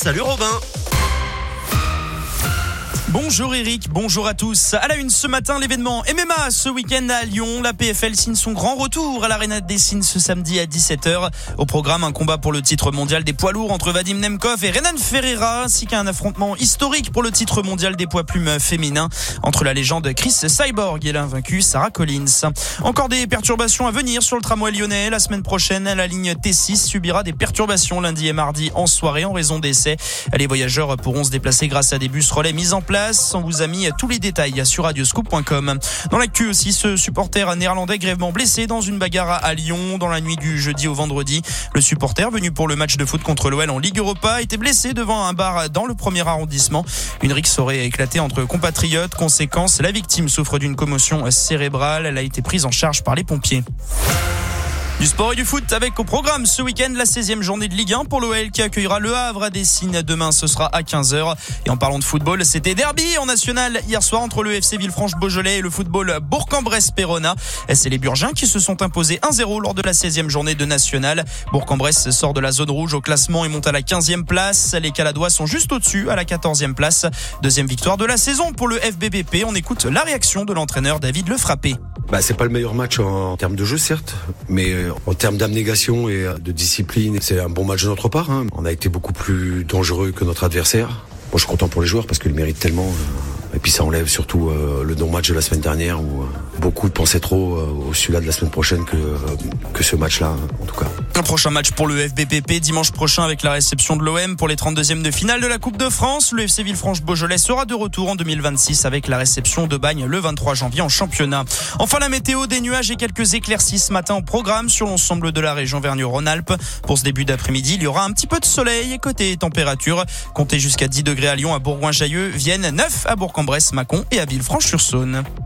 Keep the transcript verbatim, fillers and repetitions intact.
Salut Robin. Bonjour Eric, bonjour à tous. À la une ce matin, l'événement M M A ce week-end à Lyon. La P F L signe son grand retour à l'Arena de Dessine ce samedi à dix-sept heures. Au programme, un combat pour le titre mondial des poids lourds entre Vadim Nemkov et Renan Ferreira, ainsi qu'un affrontement historique pour le titre mondial des poids plumes féminins entre la légende Chris Cyborg et l'invaincue Sarah Collins. Encore des perturbations à venir sur le tramway lyonnais. La semaine prochaine, la ligne T six subira des perturbations lundi et mardi en soirée en raison d'essais. Les voyageurs pourront se déplacer grâce à des bus relais mis en place. On vous a mis tous les détails sur radioscoop point com. Dans l'actu aussi, ce supporter néerlandais grièvement blessé dans une bagarre à Lyon dans la nuit du jeudi au vendredi. Le supporter venu pour le match de foot contre l'O L en Ligue Europa était blessé devant un bar dans le premier arrondissement. Une rixe aurait éclaté entre compatriotes. Conséquence, la victime souffre d'une commotion cérébrale. Elle a été prise en charge par les pompiers. Du sport et du foot avec au programme ce week-end la seizième journée de Ligue un pour l'O L qui accueillera le Havre à Dessine. Demain ce sera à quinze heures. Et en parlant de football, c'était derby en national hier soir entre le F C Villefranche-Beaujolais et le football Bourg-en-Bresse-Péronat. C'est les Burgiens qui se sont imposés un zéro lors de la seizième journée de national. Bourg-en-Bresse sort de la zone rouge au classement et monte à la quinzième place. Les Caladois sont juste au-dessus à la quatorzième place. Deuxième victoire de la saison pour le F B B P. On écoute la réaction de l'entraîneur David Lefrappé. Bah, c'est pas le meilleur match en, en termes de jeu, certes, mais en termes d'abnégation et de discipline, c'est un bon match de notre part. Hein. On a été beaucoup plus dangereux que notre adversaire. Moi, je suis content pour les joueurs parce qu'ils le méritent tellement. Et puis ça enlève surtout euh, le non-match de la semaine dernière où euh, beaucoup pensaient trop euh, au celui-là de la semaine prochaine que, euh, que ce match-là, en tout cas. Un prochain match pour le F B P P dimanche prochain avec la réception de l'O M pour les trente-deuxièmes de finale de la Coupe de France. Le F C Villefranche-Beaujolais sera de retour en deux mille vingt-six avec la réception de Bagne le vingt-trois janvier en championnat. Enfin la météo, des nuages et quelques éclaircies ce matin au programme sur l'ensemble de la région Vergne-Rhône-Alpes. Pour ce début d'après-midi, il y aura un petit peu de soleil et côté température, comptez jusqu'à dix degrés à Lyon, à Bourgoin-Jallieu, Vienne, neuf à Bourg-en-Bresse, Mâcon et à Villefranche-sur-Saône.